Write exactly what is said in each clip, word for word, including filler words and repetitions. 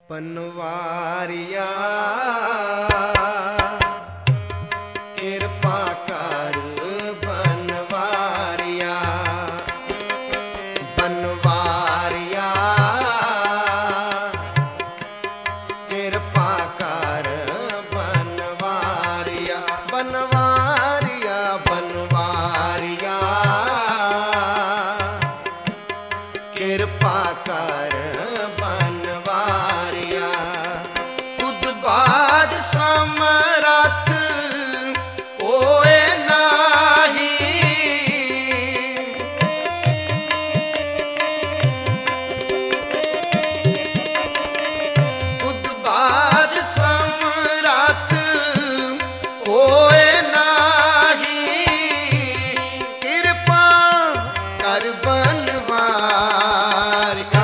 बनवारिया कृपा कर बनवारिया बनवारिया कृपा कर बनवारिया बनवारिया बनवारिया कृपा कर बनवारिया खुद बाज समरथ कोई नाही खुद बाज समरथ कोई नाही कृपा कर बनवारिया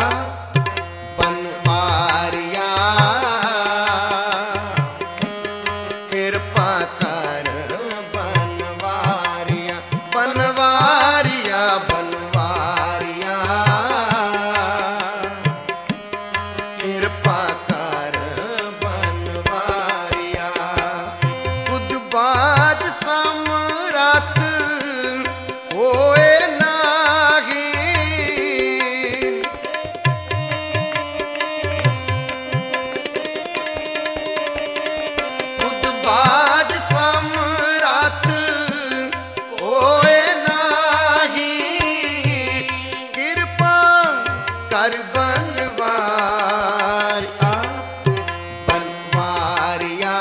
बनवारिया कृपा कर बनवारिया बनवारिया बनवारिया कृपा कर बनवारिया खुद बाज समरथ होए नाही खुद बाज समरथ होए नाही कृपा कर बनवारिया बनवारिया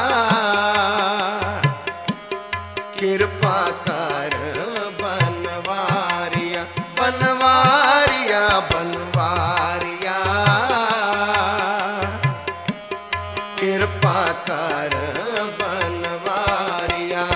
कृपा कर बनवारिया बनवारिया बनवारिया कृपा कर बनवारिया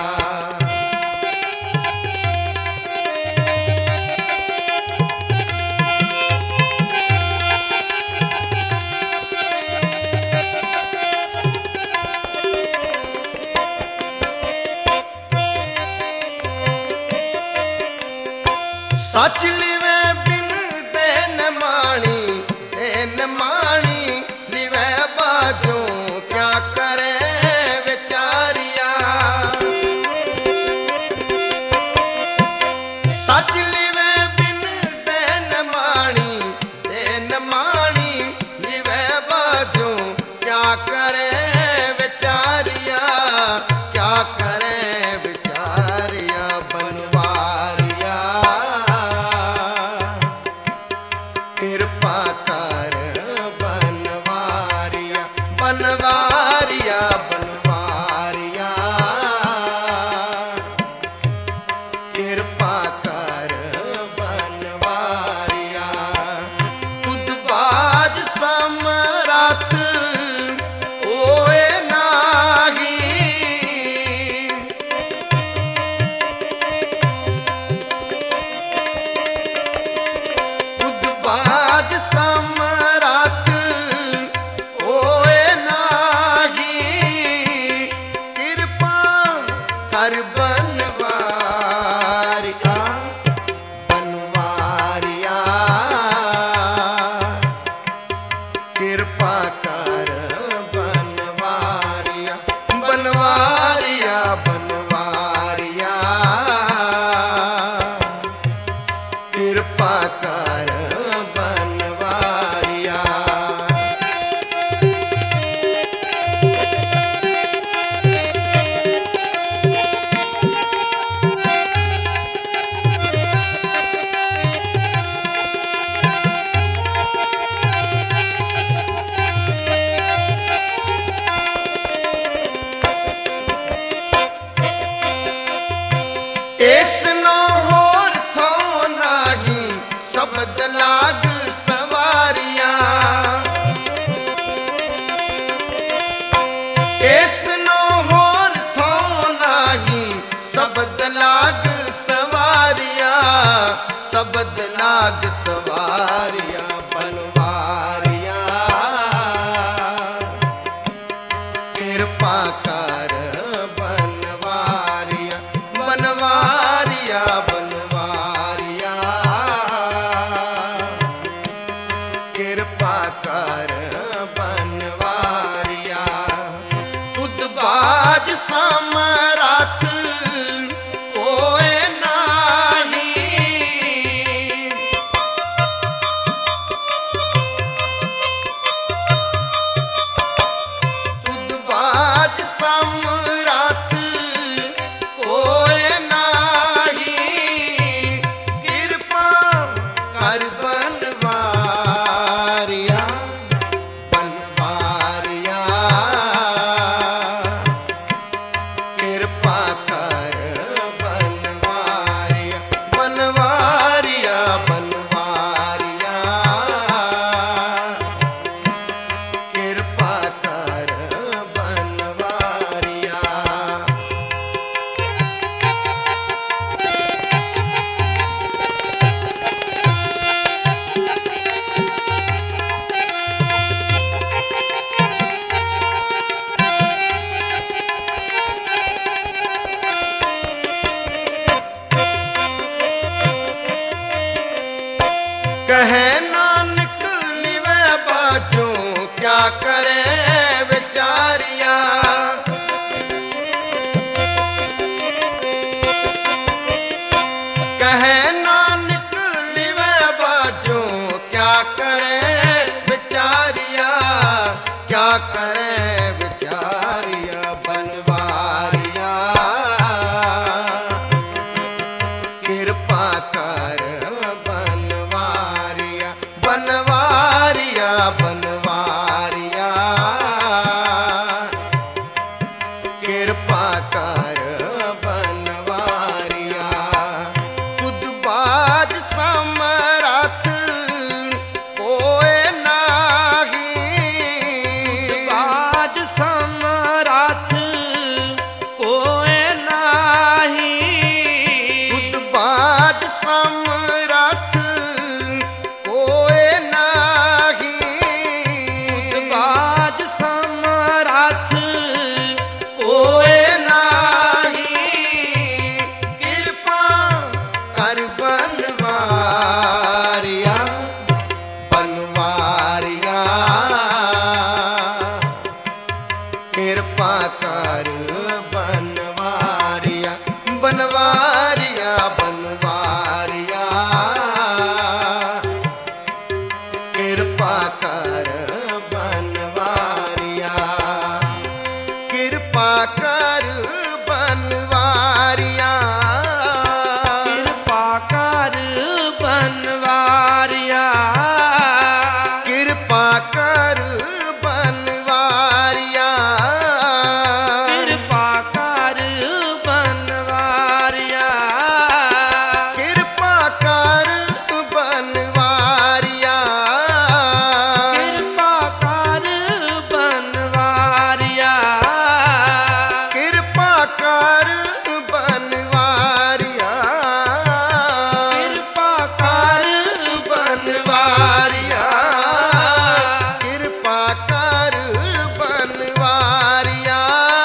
सच लिवे बिन देन माणी देन माणी लिवे बाजो क्या करे विचारिया सच लिवे बिन देन माणी देन माणी लिवे बाजो क्या करे विचारिया क्या करे विचारिया बनवारिया कृपा कर बनवारिया बनवारिया बनवारिया कृपा कर बनवारिया खुद बाज समरथ होए नाही खुद बाज समरथ होए नाही कृपा कर बनवारिया बनवारिया कृपा कर बनवारिया बनवारिया बनवारिया कृपा कर बनवारिया इसनो होर थो नाही शब्द लाग सवारिया इसनो होर थो नाही शब्द लाग सवारिया शब्द लाग सवारिया बनवारिया कृपा कर बनवारिया बनवारिया बनवारिया कृपा कर बन करे विचारिया। कहे नानक लिवे बाजो क्या करे विचारिया, क्या करे विचारिया बनवारिया। कृपा कर बनवारिया, बनवारिया बनवारिया। कृपा कर बनवारिया। खुदबाज समरथ कोई नाही, खुदबाज समरथ कोई नाही। खुदबाज समरथ कोई नाही। खुदबाज समरथ कोई नाही। कृपा कर बनवारिया, बनवारिया। कृपा कर बनवारिया, बनवारिया बनवारिया। कृपा कर बनवारिया। कृपा कर बनवारिया। कृपा कर बनवारिया। कृपा कर बनवारिया। कृपा कर बनवारिया। कृपा कर बनवारिया। कृपा कर बनवारिया। कृपा कर बनवारिया। कृपा कर बनवारिया। कृपा कर बनवारिया।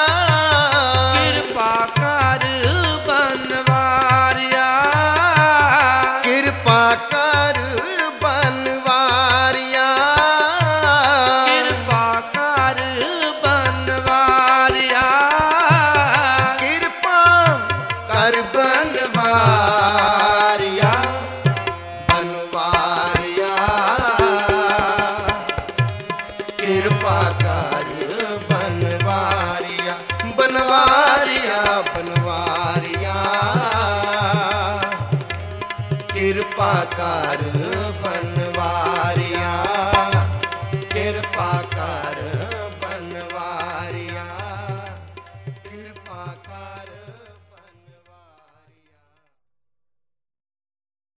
कृपा कर बनवारिया। कृपा कर बनवारिया। कृपा कर बनवारिया। कृपा कर बनवारिया, बनवारिया। कृपा कर बनवारिया, बनवारिया बनवारिया। कृपा कर